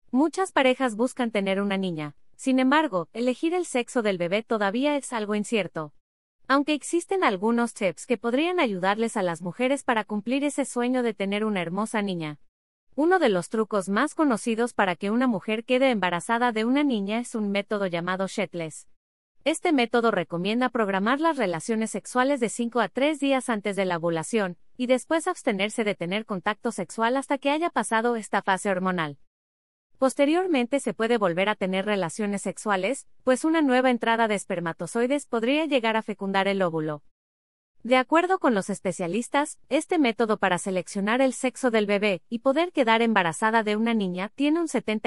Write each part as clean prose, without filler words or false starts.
Muchas parejas buscan tener una niña. Sin embargo, elegir el sexo del bebé todavía es algo incierto. Aunque existen algunos tips que podrían ayudarles a las mujeres para cumplir ese sueño de tener una hermosa niña. Uno de los trucos más conocidos para que una mujer quede embarazada de una niña es un método llamado Shetless. Este método recomienda programar las relaciones sexuales de 5 a 3 días antes de la ovulación, y después abstenerse de tener contacto sexual hasta que haya pasado esta fase hormonal. Posteriormente se puede volver a tener relaciones sexuales, pues una nueva entrada de espermatozoides podría llegar a fecundar el óvulo. De acuerdo con los especialistas, este método para seleccionar el sexo del bebé y poder quedar embarazada de una niña tiene un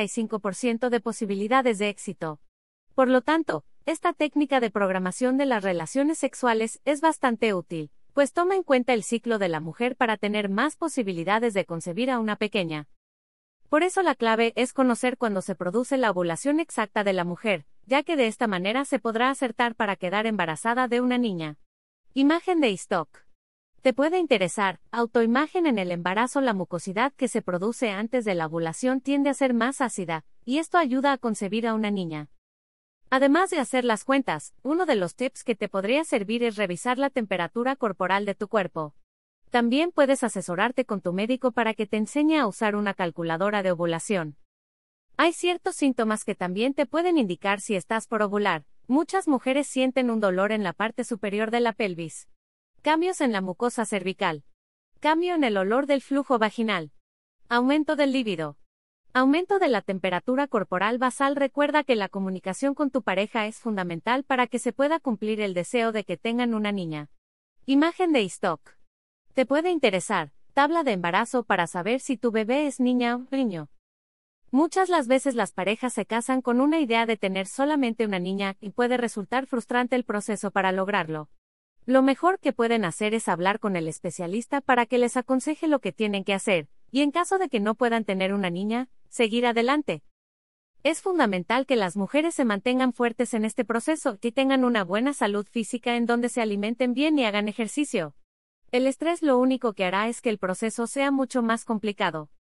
75% de posibilidades de éxito. Por lo tanto, esta técnica de programación de las relaciones sexuales es bastante útil, pues toma en cuenta el ciclo de la mujer para tener más posibilidades de concebir a una pequeña. Por eso la clave es conocer cuándo se produce la ovulación exacta de la mujer, ya que de esta manera se podrá acertar para quedar embarazada de una niña. Imagen de Stock. Te puede interesar. Autoimagen en el embarazo. La mucosidad que se produce antes de la ovulación tiende a ser más ácida, y esto ayuda a concebir a una niña. Además de hacer las cuentas, uno de los tips que te podría servir es revisar la temperatura corporal de tu cuerpo. También puedes asesorarte con tu médico para que te enseñe a usar una calculadora de ovulación. Hay ciertos síntomas que también te pueden indicar si estás por ovular. Muchas mujeres sienten un dolor en la parte superior de la pelvis. Cambios en la mucosa cervical. Cambio en el olor del flujo vaginal. Aumento del líbido. Aumento de la temperatura corporal basal. Recuerda que la comunicación con tu pareja es fundamental para que se pueda cumplir el deseo de que tengan una niña. Imagen de Stock. Te puede interesar. Tabla de embarazo para saber si tu bebé es niña o niño. Muchas las veces las parejas se casan con una idea de tener solamente una niña y puede resultar frustrante el proceso para lograrlo. Lo mejor que pueden hacer es hablar con el especialista para que les aconseje lo que tienen que hacer, y en caso de que no puedan tener una niña, seguir adelante. Es fundamental que las mujeres se mantengan fuertes en este proceso y tengan una buena salud física en donde se alimenten bien y hagan ejercicio. El estrés lo único que hará es que el proceso sea mucho más complicado.